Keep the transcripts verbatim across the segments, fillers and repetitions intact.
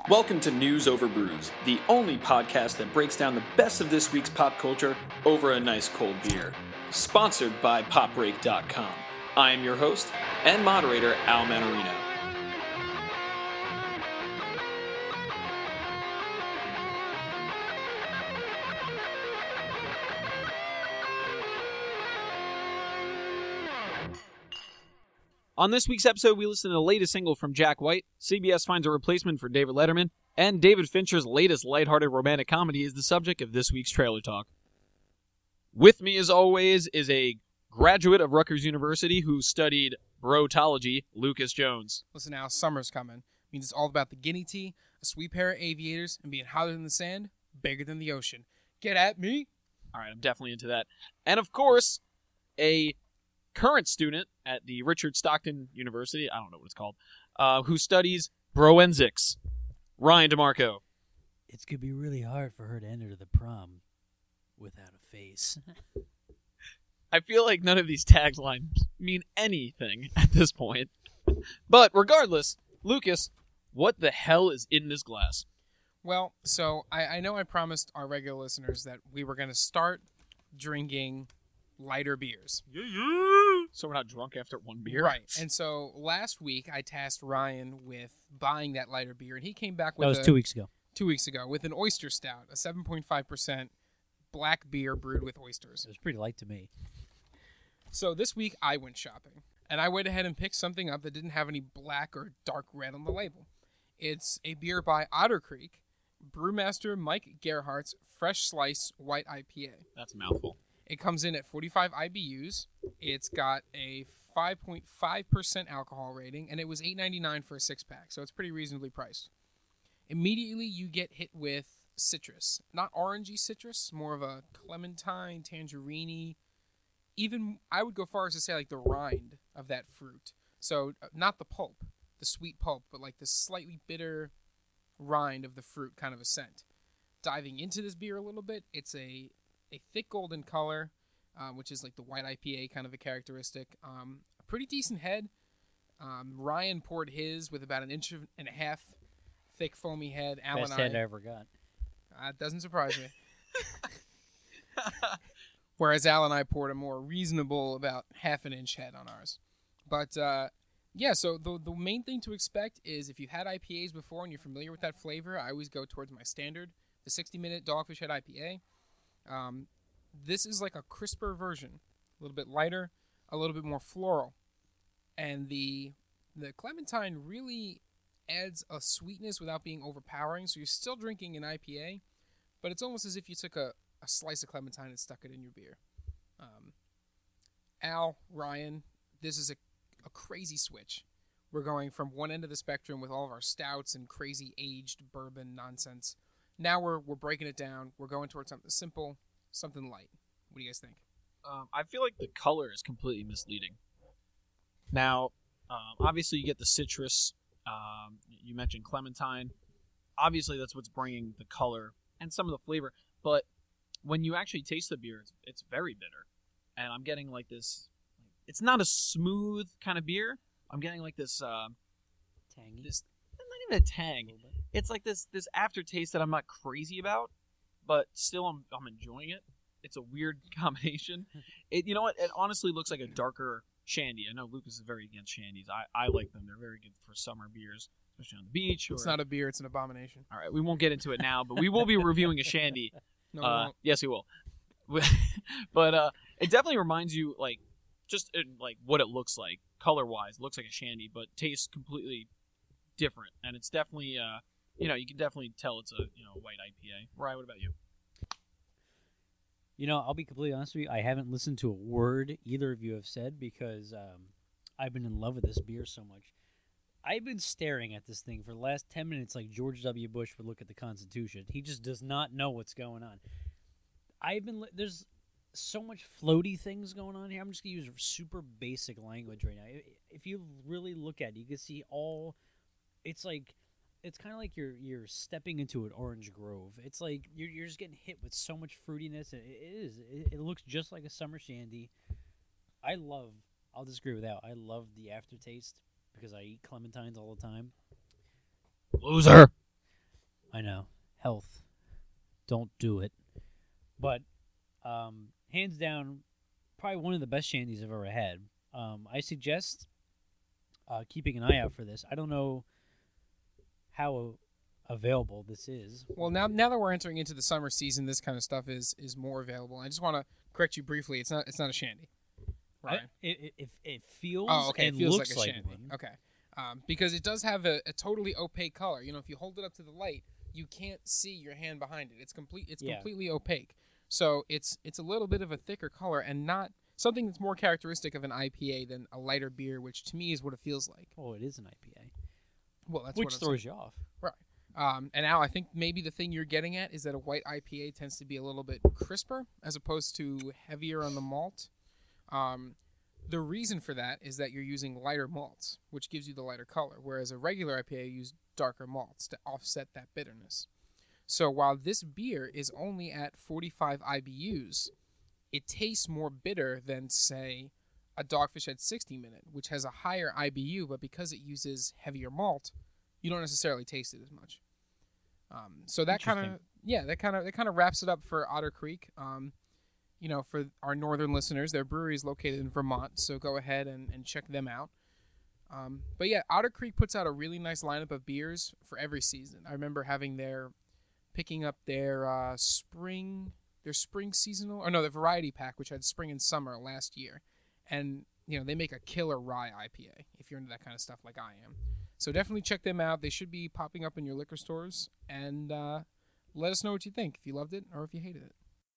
Welcome to News Over Brews, the only podcast that breaks down the best of this week's pop culture over a nice cold beer. Sponsored by pop break dot com. I am your host and moderator, Al Manarino. On this week's episode, we listen to the latest single from Jack White, C B S finds a replacement for David Letterman, and David Fincher's latest lighthearted romantic comedy is the subject of this week's trailer talk. With me, as always, is a graduate of Rutgers University who studied brotology, Lucas Jones. Listen now, summer's coming. It means it's all about the guinea tea, a sweet pair of aviators, and being hotter than the sand, bigger than the ocean. Get at me! All right, I'm definitely into that. And of course, a current student at the Richard Stockton University, I don't know what it's called, uh, who studies broensics, Ryan DeMarco. It's going to be really hard for her to enter the prom without a face. I feel like none of these taglines mean anything at this point. But regardless, Lucas, what the hell is in this glass? Well, so I, I know I promised our regular listeners that we were going to start drinking lighter beers. Yeah, yeah. So we're not drunk after one beer? Right. And so last week I tasked Ryan with buying that lighter beer, and he came back with That was a, two weeks ago. Two weeks ago with an oyster stout, a seven point five percent black beer brewed with oysters. It was pretty light to me. So this week I went shopping, and I went ahead and picked something up that didn't have any black or dark red on the label. It's a beer by Otter Creek, Brewmaster Mike Gerhardt's Fresh Slice White I P A. That's a mouthful. It comes in at forty-five I B Us. It's got a five point five percent alcohol rating, and it was eight ninety-nine for a six-pack, so it's pretty reasonably priced. Immediately, you get hit with citrus. Not orangey citrus, more of a clementine, tangerine-y. Even, I would go far as to say, like, the rind of that fruit. So, uh, not the pulp, the sweet pulp, but, like, the slightly bitter rind of the fruit kind of a scent. Diving into this beer a little bit, it's a... a thick golden color, um, which is like the white I P A kind of a characteristic. Um, a pretty decent head. Um, Ryan poured his with about an inch and a half thick foamy head. Alan Best I, head I ever got. Uh, doesn't surprise me. Whereas Al and I poured a more reasonable, about half an inch head on ours. But uh, yeah, so the the main thing to expect is if you've had I P As before and you're familiar with that flavor, I always go towards my standard, the sixty minute Dogfish Head I P A. Um, this is like a crisper version, a little bit lighter, a little bit more floral, and the the clementine really adds a sweetness without being overpowering. So you're still drinking an I P A, but it's almost as if you took a, a slice of clementine and stuck it in your beer. Um, Al, Ryan, this is a, a crazy switch. We're going from one end of the spectrum with all of our stouts and crazy aged bourbon nonsense. Now we're we're breaking it down. We're going towards something simple, something light. What do you guys think? Um, I feel like the color is completely misleading. Now, um, obviously you get the citrus. Um, you mentioned clementine. Obviously that's what's bringing the color and some of the flavor. But when you actually taste the beer, it's, it's very bitter. And I'm getting like this. It's not a smooth kind of beer. I'm getting like this. Uh, Tangy. This, not even a tang. It's like this this aftertaste that I'm not crazy about, but still I'm I'm enjoying it. It's a weird combination. It you know what? It honestly looks like a darker shandy. I know Lucas is very against shandies. I, I like them. They're very good for summer beers, especially on the beach. Or, It's not a beer. It's an abomination. all right, we won't get into it now, but we will be reviewing a shandy. No, uh, we won't. yes, we will. But uh, it definitely reminds you, like, just in, like what it looks like, color-wise. It looks like a shandy, but tastes completely different. And it's definitely... Uh, You know, you can definitely tell it's a you know white I P A. Ryan, what about you? You know, I'll be completely honest with you. I haven't listened to a word either of you have said because um, I've been in love with this beer so much. I've been staring at this thing for the last ten minutes like George W. Bush would look at the Constitution. He just does not know what's going on. I've been li- there's so much floaty things going on here. I'm just going to use super basic language right now. If you really look at it, you can see all it's like it's kind of like you're you're stepping into an orange grove. It's like you're you're just getting hit with so much fruitiness. It, it is. It, it looks just like a summer shandy. I love. I'll disagree with that. I love the aftertaste because I eat clementines all the time. Loser. I know. Health. Don't do it. But um, hands down, probably one of the best shandies I've ever had. Um, I suggest uh, keeping an eye out for this. I don't know how available this is. Well, now now that we're entering into the summer season, this kind of stuff is is more available. I just want to correct you briefly. It's not it's not a shandy. Right. I, it, it, it feels oh, okay. and It feels looks like a like shandy. one. Okay. Um, because it does have a, a totally opaque color. You know, if you hold it up to the light, you can't see your hand behind it. It's complete. It's Yeah. completely opaque. So it's it's a little bit of a thicker color and not something that's more characteristic of an I P A than a lighter beer, which to me is what it feels like. Oh, it is an I P A. Well, that's Which what I'm throws saying. you off. Right. Um, and Al, I think maybe the thing you're getting at is that a white I P A tends to be a little bit crisper as opposed to heavier on the malt. Um, the reason for that is that you're using lighter malts, which gives you the lighter color, whereas a regular I P A uses darker malts to offset that bitterness. So while this beer is only at forty-five I B Us, it tastes more bitter than, say, a Dogfish Head sixty minute, which has a higher I B U, but because it uses heavier malt, you don't necessarily taste it as much. Um, so that kind of Interesting. yeah, that kind of that kind of wraps it up for Otter Creek. Um, you know, for our northern listeners, their brewery is located in Vermont, so go ahead and, and check them out. Um, but yeah, Otter Creek puts out a really nice lineup of beers for every season. I remember having their picking up their uh, spring their spring seasonal or no, the variety pack, which had spring and summer last year, and you know they make a killer rye I P A if you're into that kind of stuff like I am. So definitely check them out. They should be popping up in your liquor stores, and uh, let us know what you think, if you loved it or if you hated it.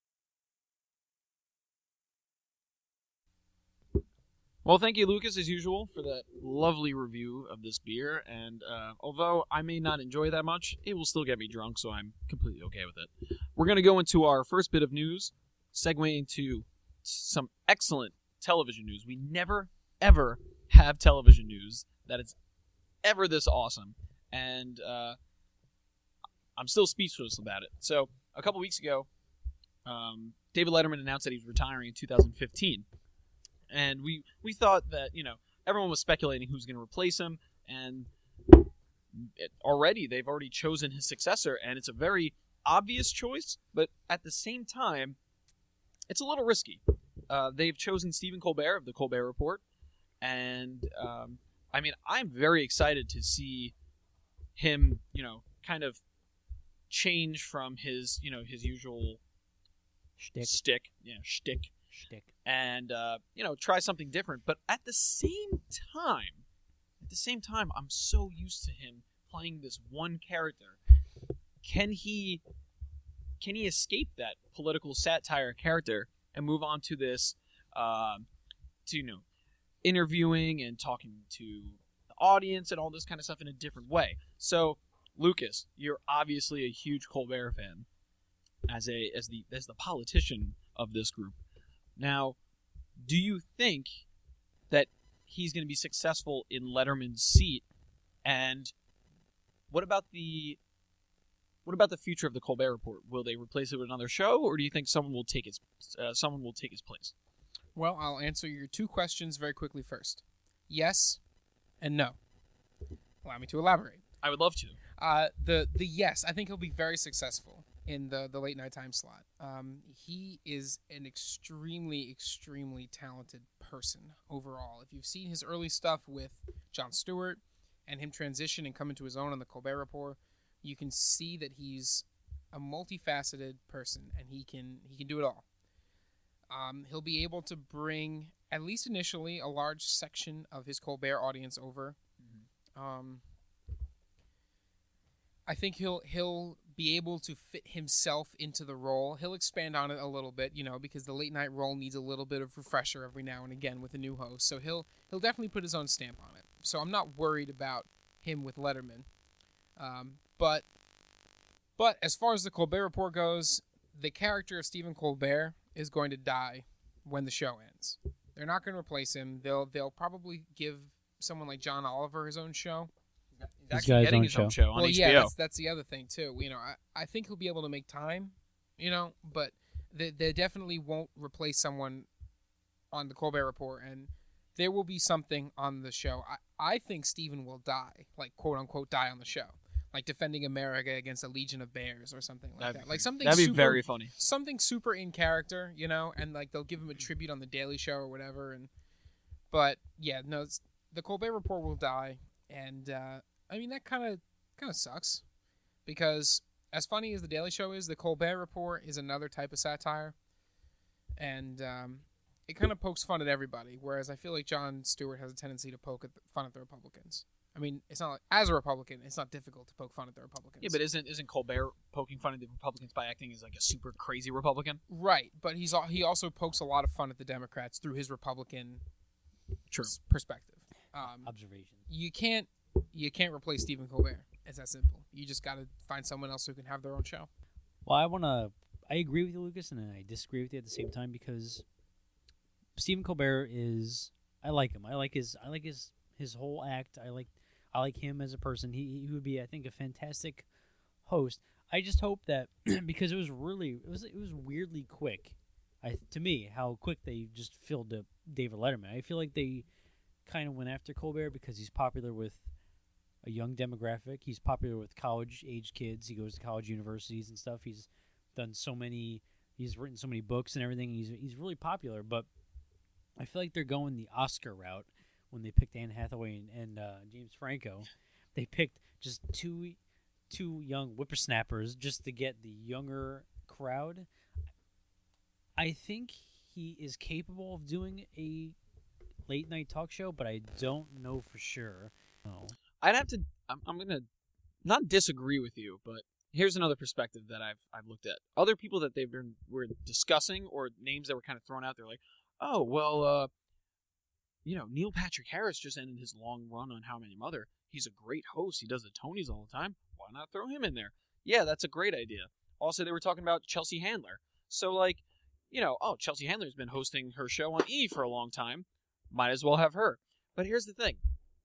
Well, thank you, Lucas, as usual, for that lovely review of this beer. And uh, although I may not enjoy that much, it will still get me drunk, so I'm completely okay with it. We're going to go into our first bit of news, segue into some excellent television news. We never, ever have television news that is ever this awesome. And uh, I'm still speechless about it. So a couple weeks ago, um, David Letterman announced that he was retiring in two thousand fifteen. And we, we thought that, you know, everyone was speculating who's going to replace him. And it, already, they've already chosen his successor. And it's a very obvious choice. But at the same time, it's a little risky. Uh, they've chosen Stephen Colbert of The Colbert Report. And, um, I mean, I'm very excited to see him, you know, kind of change from his, you know, his usual Shtick. stick. Yeah, shtick. Shtick. And, uh, you know, try something different. But at the same time, at the same time, I'm so used to him playing this one character. Can he, can he escape that political satire character and move on to this, um, to, you know, interviewing and talking to the audience and all this kind of stuff in a different way? So, Lucas, you're obviously a huge Colbert fan as a as the as the politician of this group. Now, do you think that he's going to be successful in Letterman's seat? And what about the what about the future of the Colbert Report? Will they replace it with another show, or do you think someone will take his uh, someone will take his place? Well, I'll answer your two questions very quickly first. Yes and no. Allow me to elaborate. I would love to. Uh, the the yes, I think he'll be very successful in the, the late night time slot. Um, he is an extremely, extremely talented person overall. If you've seen his early stuff with Jon Stewart and him transition and come into his own on the Colbert Report, you can see that he's a multifaceted person and he can he can do it all. Um, he'll be able to bring, at least initially, a large section of his Colbert audience over. Mm-hmm. Um, I think he'll he'll be able to fit himself into the role. He'll expand on it a little bit, you know, because the late night role needs a little bit of refresher every now and again with a new host. So he'll he'll definitely put his own stamp on it. So I'm not worried about him with Letterman. Um, but but as far as the Colbert Report goes, the character of Stephen Colbert is going to die when the show ends. They're not going to replace him. They'll they'll probably give someone like John Oliver his own show. He's actually getting his own show on well, H B O. yeah, that's, that's the other thing too. You know, I, I think he'll be able to make time. You know, but they, they definitely won't replace someone on the Colbert Report, and there will be something on the show. I, I think Stephen will die, like quote unquote die on the show. like defending America against a legion of bears or something like That'd that. be- Like something That'd be super, very funny. something super in character, you know, and like they'll give him a tribute on the Daily Show or whatever. And but yeah, no, it's, the Colbert Report will die, and uh, I mean that kind of kind of sucks because as funny as the Daily Show is, the Colbert Report is another type of satire, and um, it kind of pokes fun at everybody. Whereas I feel like Jon Stewart has a tendency to poke at the, fun at the Republicans. I mean, it's not like, as a Republican, it's not difficult to poke fun at the Republicans. Yeah, but isn't isn't Colbert poking fun at the Republicans by acting as like a super crazy Republican? right, but he's al- he also pokes a lot of fun at the Democrats through his Republican True. s- perspective. Um, Observation. you can't you can't replace Stephen Colbert. It's that simple. You just got to find someone else who can have their own show. Well, I want to. I agree with you, Lucas, and I disagree with you at the same time because Stephen Colbert is. I like him. I like his. I like his his whole act. I like. I like him as a person. He he would be, I think, a fantastic host. I just hope that because it was really it was it was weirdly quick. I to me how quick they just filled up David Letterman. I feel like they kind of went after Colbert because he's popular with a young demographic. He's popular with college-age kids. He goes to college universities and stuff. He's done so many. He's written so many books and everything. He's he's really popular. But I feel like they're going the Oscar route when they picked Anne Hathaway and, and uh, James Franco. They picked just two two young whippersnappers just to get the younger crowd. I think he is capable of doing a late night talk show, but I don't know for sure. No. I'd have to. I'm, I'm gonna not disagree with you, but here's another perspective that I've I've looked at. Other people that they've been were discussing or names that were kind of thrown out there, like, oh well, uh, you know, Neil Patrick Harris just ended his long run on How I Met Your Mother. He's a great host. He does the Tonys all the time. Why not throw him in there? Yeah, that's a great idea. Also, they were talking about Chelsea Handler. So, like, you know, oh, Chelsea Handler's been hosting her show on E! For a long time. Might as well have her. But here's the thing.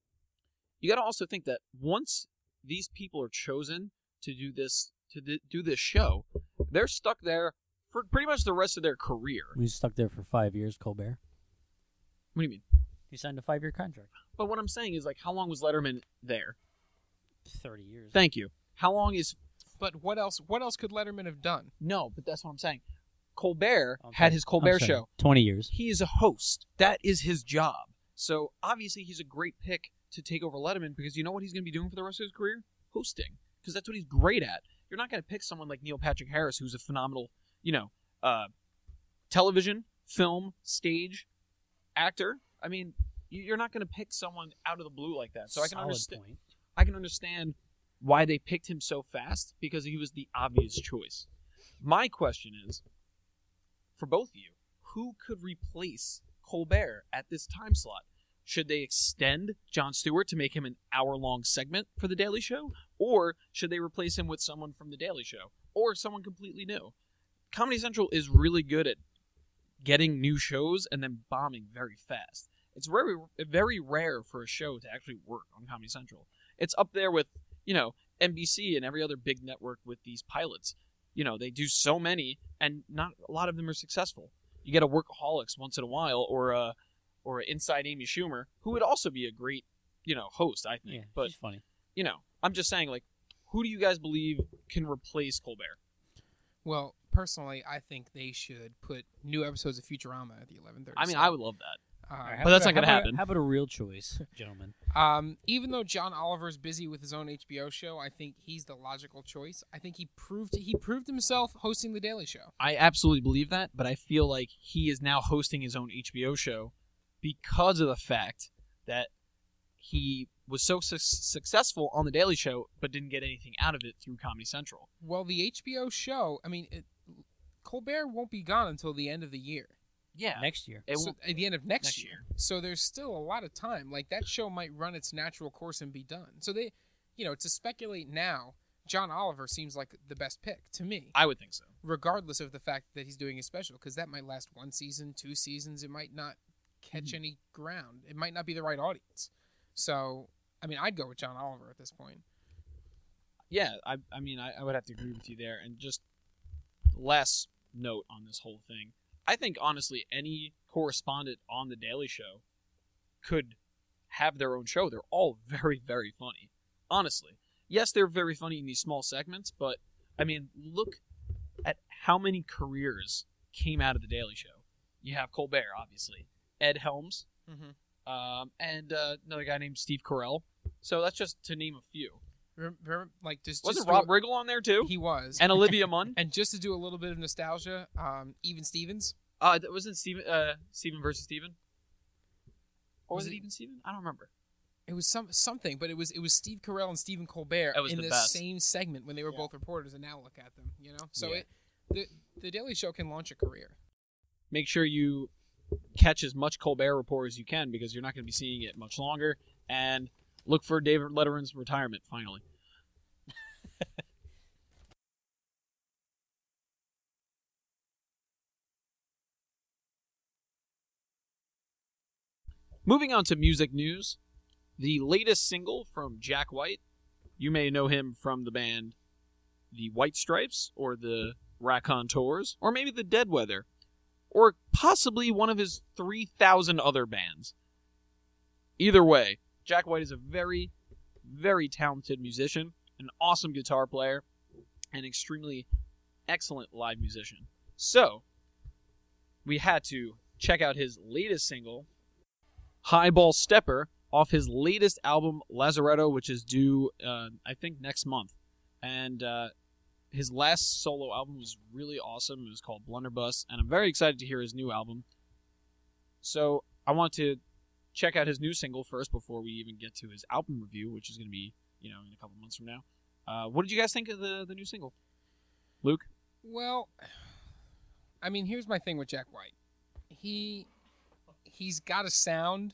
You got to also think that once these people are chosen to do this to th- do this show, they're stuck there for pretty much the rest of their career. We stuck there for five years, Colbert. What do you mean? He signed a five-year contract. But what I'm saying is, like, how long was Letterman there? Thirty years. Thank you. How long is... But what else? What else could Letterman have done? No, but that's what I'm saying. Colbert I'm had sorry. his Colbert I'm sorry. show. Twenty years. He is a host. That is his job. So, obviously, he's a great pick to take over Letterman because you know what he's going to be doing for the rest of his career? Hosting. Because that's what he's great at. You're not going to pick someone like Neil Patrick Harris, who's a phenomenal, you know, uh, television, film, stage actor. I mean, you're not going to pick someone out of the blue like that. So I can Solid understand. point. I can understand why they picked him so fast because he was the obvious choice. My question is, for both of you, who could replace Colbert at this time slot? Should they extend Jon Stewart to make him an hour-long segment for The Daily Show? Or should they replace him with someone from The Daily Show? Or someone completely new? Comedy Central is really good at getting new shows and then bombing very fast. It's very, very rare for a show to actually work on Comedy Central. It's up there with, you know, N B C and every other big network with these pilots. You know, they do so many, and not a lot of them are successful. You get a Workaholics once in a while, or a, or a Inside Amy Schumer, who would also be a great, you know, host, I think. Yeah, but, she's funny. you know, I'm just saying, like, who do you guys believe can replace Colbert? Well, personally, I think they should put new episodes of Futurama at the eleven thirty. I mean, I would love that. Uh, All right, But how that's about- not gonna how about- happen. How about a real choice, gentlemen? Um, even though John Oliver's busy with his own H B O show, I think he's the logical choice. I think he proved he proved himself hosting The Daily Show. I absolutely believe that, but I feel like he is now hosting his own H B O show because of the fact that he was so su- successful on The Daily Show but didn't get anything out of it through Comedy Central. Well, the H B O show, I mean, it, Colbert won't be gone until the end of the year. Yeah. Next year. It So, won't- at the end of next, next year. year. So there's still a lot of time. Like, that show might run its natural course and be done. So they, you know, to speculate now, John Oliver seems like the best pick to me, I would think so. regardless of the fact that he's doing a special, because that might last one season, two seasons. It might not catch Mm-hmm. any ground. It might not be the right audience. So, I mean, I'd go with John Oliver at this point. Yeah, I, I mean, I, I would have to agree with you there. And just last note on this whole thing. I think, honestly, any correspondent on The Daily Show could have their own show. They're all very, very funny. Honestly. yes, they're very funny in these small segments, but I mean, look at how many careers came out of the Daily Show. You have Colbert, obviously, Ed Helms, Mm-hmm. um, and uh, another guy named Steve Carell. So that's just to name a few. Remember, like just Wasn't just to Rob do Riggle on there too? a- He was, And Olivia Munn. and just to do a little bit of nostalgia, um, Even Stevens. Uh, that wasn't Steven. Uh, Steven versus Steven. Or was, Was it it- even Steven? I don't remember. It was some something, but it was it was Steve Carell and Stephen Colbert That was in the the best. same segment when they were Yeah. both reporters, and now look at them. You know, so Yeah. it the the Daily Show can launch a career. Make sure you catch as much Colbert Report as you can because you're not going to be seeing it much longer. And look for David Letterman's retirement finally. Moving on to music news, the latest single from Jack White. You may know him from the band The White Stripes or the Raconteurs or maybe the Dead Weather or possibly one of his three thousand other bands. Either way, Jack White is a very, very talented musician, an awesome guitar player, and extremely excellent live musician. So, we had to check out his latest single, Highball Stepper, off his latest album, Lazaretto, which is due, uh, I think, next month. And uh, his last solo album was really awesome. It was called Blunderbuss, and I'm very excited to hear his new album. So, I want to check out his new single first before we even get to his album review, which is going to be, you know, in a couple months from now. Uh, what did you guys think of the, the new single? Luke? Well, I mean, here's my thing with Jack White. He he's got a sound,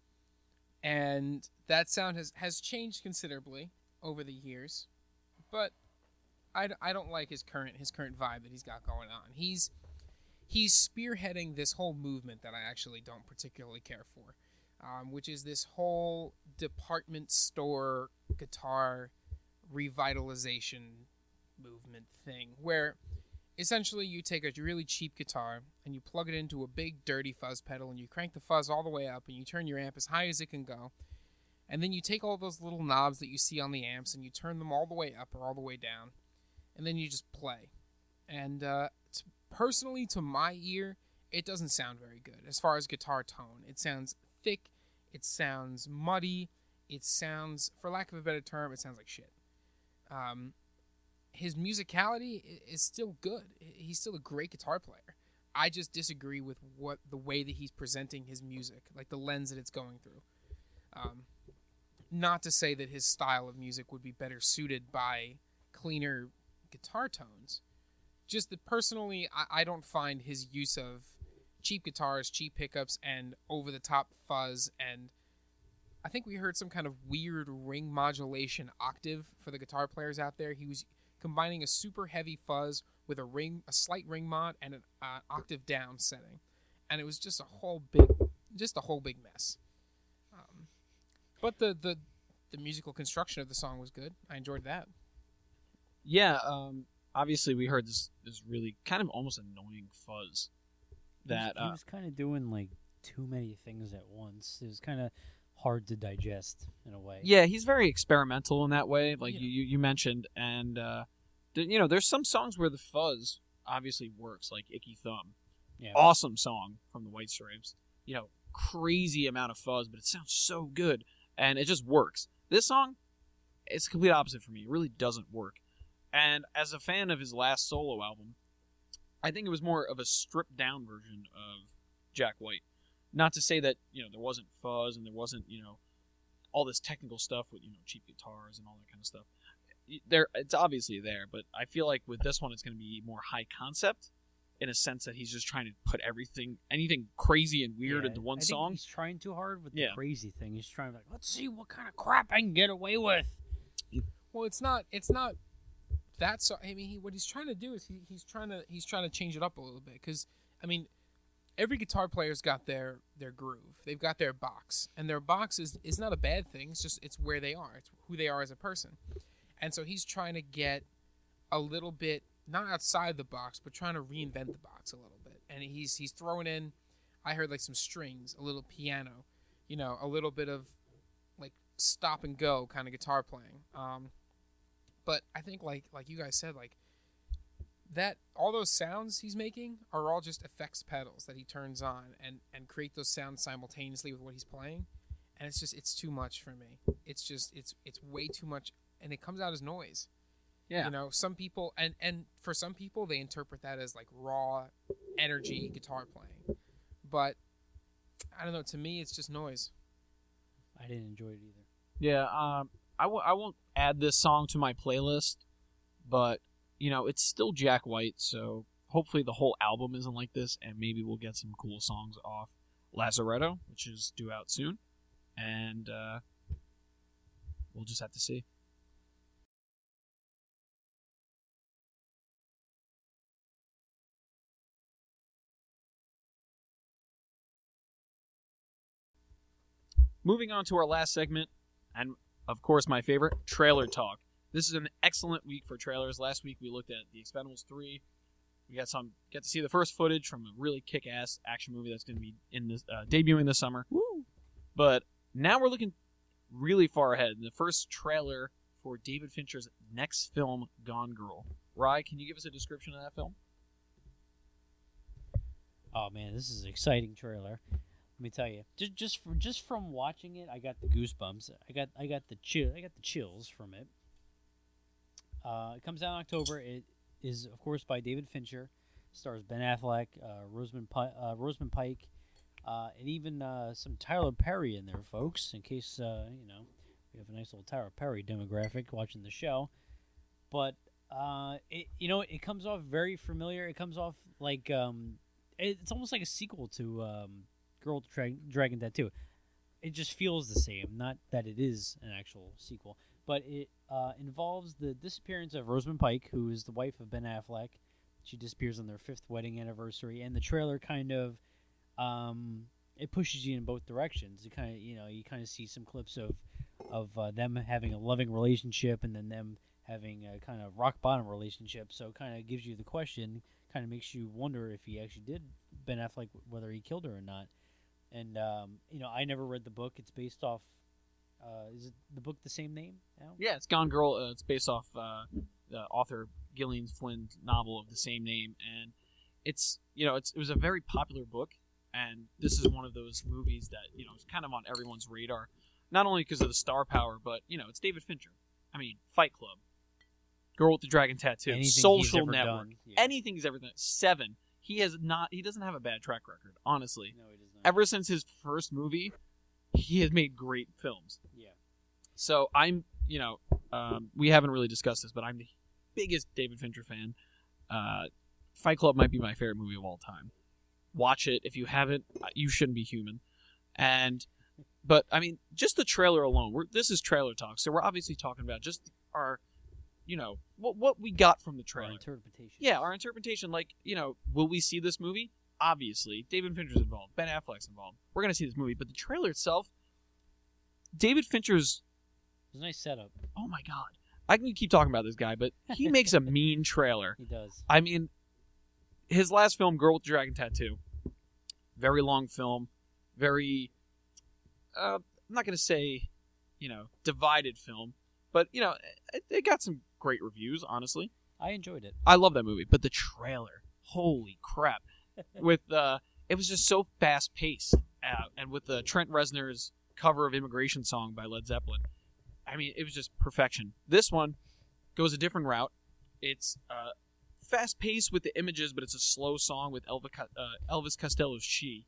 and that sound has, has changed considerably over the years. But I, I don't like his current his current vibe that he's got going on. He's he's spearheading this whole movement that I actually don't particularly care for, um, which is this whole department store guitar revitalization movement thing, where essentially you take a really cheap guitar and you plug it into a big dirty fuzz pedal and you crank the fuzz all the way up and you turn your amp as high as it can go, and then you take all those little knobs that you see on the amps and you turn them all the way up or all the way down, and then you just play. And uh, t- personally, to my ear, it doesn't sound very good as far as guitar tone. It sounds thick, it sounds muddy, it sounds, for lack of a better term, it sounds like shit. Um, his musicality i- is still good. He's still a great guitar player. I just disagree with what the way that he's presenting his music, like the lens that it's going through. Um, not to say that his style of music would be better suited by cleaner guitar tones. Just that personally, I, I don't find his use of cheap guitars, cheap pickups, and over-the-top fuzz, and I think we heard some kind of weird ring modulation octave for the guitar players out there. He was combining a super heavy fuzz with a ring, a slight ring mod, and an uh, octave down setting, and it was just a whole big, just a whole big mess. Um, but the, the the musical construction of the song was good. I enjoyed that. Yeah, um, obviously we heard this, this really kind of almost annoying fuzz. That he was, uh, was kind of doing like too many things at once. It was kind of hard to digest in a way. yeah, he's very experimental in that way, like Yeah. you, you you mentioned, and uh, th- you know, there's some songs where the fuzz obviously works, like Icky Thumb, Yeah. awesome song from the White Stripes. You know, crazy amount of fuzz, but it sounds so good, and it just works. This song, it's the complete opposite for me. It really doesn't work. And as a fan of his last solo album, I think it was more of a stripped down version of Jack White. Not to say that, you know, there wasn't fuzz and there wasn't, you know, all this technical stuff with, you know, cheap guitars and all that kind of stuff. There, it's obviously there, but I feel like with this one, it's going to be more high concept in a sense that he's just trying to put everything, anything crazy and weird Yeah, into one I think song. He's trying too hard with Yeah. the crazy thing. He's trying to like, let's see what kind of crap I can get away with. Well, it's not. It's not that. So I mean, he, what he's trying to do is he, he's trying to he's trying to change it up a little bit. Because I mean, every guitar player's got their their groove. They've got their box, and their box is is not a bad thing. It's just it's where they are. It's who they are as a person. And so he's trying to get a little bit not outside the box, but trying to reinvent the box a little bit. And he's he's throwing in. I heard like some strings, a little piano, you know, a little bit of like stop and go kind of guitar playing. Um, But I think like like you guys said, like that all those sounds he's making are all just effects pedals that he turns on and and create those sounds simultaneously with what he's playing. And it's just it's too much for me. It's just it's it's way too much, and it comes out as noise. Yeah. You know, some people and and for some people they interpret that as like raw energy guitar playing. But I don't know, to me it's just noise. I didn't enjoy it either. Yeah, um, I w- I won't add this song to my playlist, but, you know, it's still Jack White, so hopefully the whole album isn't like this, and maybe we'll get some cool songs off Lazaretto, which is due out soon, and uh, we'll just have to see. Moving on to our last segment, and of course my favorite, trailer talk. This is an excellent week for trailers. Last week we looked at The Expendables three. We got some get to see the first footage from a really kick-ass action movie that's going to be in this uh, debuting this summer. Woo! But now we're looking really far ahead. The first trailer for David Fincher's next film, Gone Girl. Rye, can you give us a description of that film? Oh man, this is an exciting trailer. Let me tell you, just just from, just from watching it, I got the goosebumps. I got I got the chill. I got the chills from it. Uh, it comes out in October. It is of course by David Fincher. Stars Ben Affleck, uh, Rosamund Pi- uh, Rosamund Pike, uh, and even uh, some Tyler Perry in there, folks. In case uh, you know we have a nice little Tyler Perry demographic watching the show. But uh, it you know it comes off very familiar. It comes off like um, it, it's almost like a sequel to. Um, Girl with Dra- Dragon Tattoo. It just feels the same. Not that it is an actual sequel, but it uh, involves the disappearance of Rosamund Pike, who is the wife of Ben Affleck. She disappears on their fifth wedding anniversary, and the trailer kind of um, it pushes you in both directions. You kind of you know you kind of see some clips of of uh, them having a loving relationship, and then them having a kind of rock bottom relationship. So it kind of gives you the question, kind of makes you wonder if he actually did Ben Affleck, whether he killed her or not. And, um, you know, I never read the book. It's based off, uh, is it the book the same name now? Yeah, it's Gone Girl. Uh, it's based off uh, the author Gillian Flynn's novel of the same name. And it's, you know, it's it was a very popular book. And this is one of those movies that, you know, is kind of on everyone's radar. Not only because of the star power, but, you know, it's David Fincher. I mean, Fight Club, Girl with the Dragon Tattoo, Anything Social he's ever Network, done, yeah. anything he's ever done. Seven. He has not. He doesn't have a bad track record, honestly. No, he does not. Ever since his first movie, he has made great films. Yeah. So I'm, you know, um, we haven't really discussed this, but I'm the biggest David Fincher fan. Uh, Fight Club might be my favorite movie of all time. Watch it. If you haven't, you shouldn't be human. And, but I mean, just the trailer alone. We're, this is trailer talk, so we're obviously talking about just our, you know, what what we got from the Our trailer. interpretation. Yeah, our interpretation. Like, you know, will we see this movie? Obviously, David Fincher's involved. Ben Affleck's involved. We're gonna see this movie, but the trailer itself, David Fincher's. It's a nice setup. Oh my god, I can keep talking about this guy, but he makes a mean trailer. He does. I mean, his last film, Girl with the Dragon Tattoo, very long film, very. Uh, I'm not gonna say, you know, divided film, but you know, it, it got some great reviews. Honestly, I enjoyed it. I love that movie, but the trailer, holy crap! With uh, it was just so fast paced, uh, and with the Trent Reznor's cover of "Immigration Song" by Led Zeppelin, I mean, it was just perfection. This one goes a different route. It's uh, fast paced with the images, but it's a slow song with Elva, uh, Elvis Costello's "She."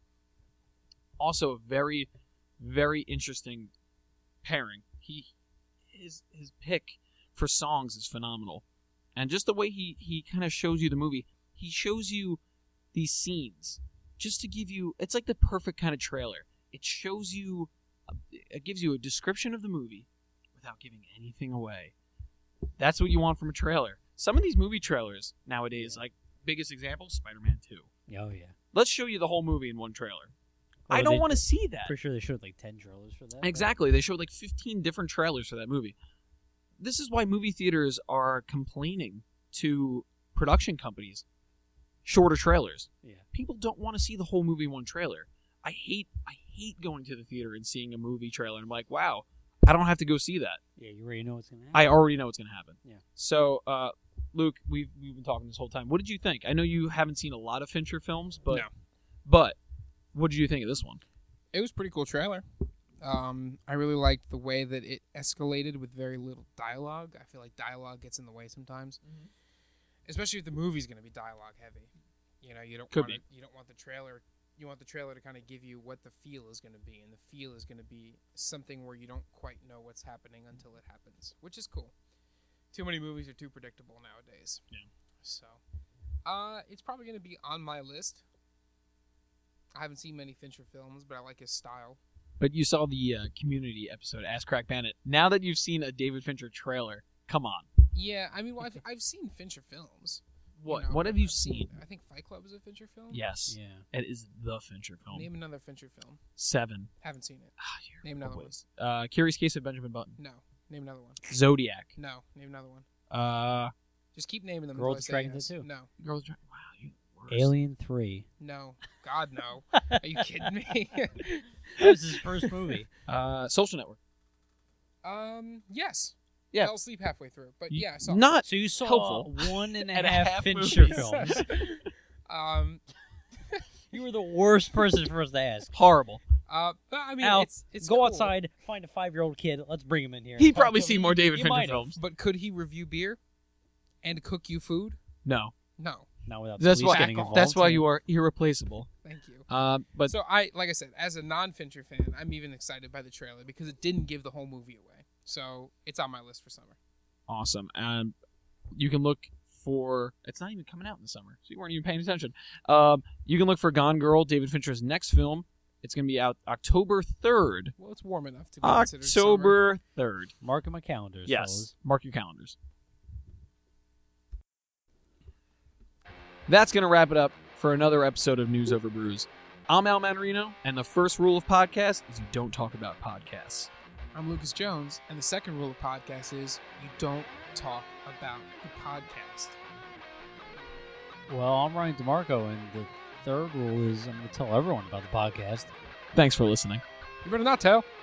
Also, a very, very interesting pairing. He his his pick for songs is phenomenal, and just the way he he kind of shows you the movie. He shows you these scenes just to give you, it's like the perfect kind of trailer. It shows you, it gives you a description of the movie without giving anything away. That's what you want from a trailer. Some of these movie trailers nowadays, like biggest example, Spider-Man two. Oh yeah. Let's show you the whole movie in one trailer. Oh, I don't they- want to see that. Pretty sure they showed like ten trailers for that. Exactly. They showed like fifteen different trailers for that movie. This is why movie theaters are complaining to production companies. Shorter trailers. Yeah. People don't want to see the whole movie in one trailer. I hate I hate going to the theater and seeing a movie trailer and I'm like, wow, I don't have to go see that. Yeah, you already know what's gonna happen. I already know what's going to happen. Yeah. So, uh, Luke, we've we've been talking this whole time. What did you think? I know you haven't seen a lot of Fincher films, but No. but what did you think of this one? It was a pretty cool trailer. Um, I really liked the way that it escalated with very little dialogue. I feel like dialogue gets in the way sometimes, Mhm. especially if the movie's going to be dialogue heavy. You know, you don't Could want be. it, you don't want the trailer. You want the trailer to kind of give you what the feel is going to be, and the feel is going to be something where you don't quite know what's happening until it happens, which is cool. Too many movies are too predictable nowadays. Yeah. So, uh, it's probably going to be on my list. I haven't seen many Fincher films, but I like his style. But you saw the uh, Community episode, Ask Crack Bandit. Now that you've seen a David Fincher trailer, come on. Yeah, I mean, well, I've, I've seen Fincher films. What You know, what but have you I've seen? I think Fight Club is a Fincher film. Yes, Yeah. it is the Fincher film. Name another Fincher film. Seven. Haven't seen it. Ah, you're Name another always- Uh, Curious Case of Benjamin Button. No. Name another one. Zodiac. No. Name another one. Uh, Just keep naming them. Girl until I with say Dragon yes. Tattoo. No. Girls. Wow, you worst. Alien three. No. God, no. Are you kidding me? That was his first movie. Uh, Social Network. um. Yes. Yeah. Fell asleep halfway through, but You- yeah, I saw. Not So you saw Helpful. one and a And a half half Fincher movies. films. Um. You were the worst person for us to ask. horrible. Uh. But I mean, Al, it's it's Go cool. outside, find a five-year-old kid. Let's bring him in here. He'd Talk probably to seen him. more David You Fincher might have. films. But could he review beer, and cook you food? No, No. Not without that's police why. getting involved. That's why you are irreplaceable. Thank you. Uh, but So I, like I said, as a non-Fincher fan, I'm even excited by the trailer because it didn't give the whole movie away. So it's on my list for summer. awesome, and you can look for. It's not even coming out in the summer, so you weren't even paying attention. Um, you can look for Gone Girl, David Fincher's next film. It's going to be out October third. Well, it's warm enough to be considered summer. October third. Mark in my calendars, Yes, fellas. mark your calendars. That's going to wrap it up for another episode of News Over Brews. I'm Al Manarino, and the first rule of podcast is you don't talk about podcasts. I'm Lucas Jones, and the second rule of podcast is you don't talk about the podcast. Well, I'm Ryan DeMarco, and the third rule is I'm going to tell everyone about the podcast. Thanks for listening. You better not tell.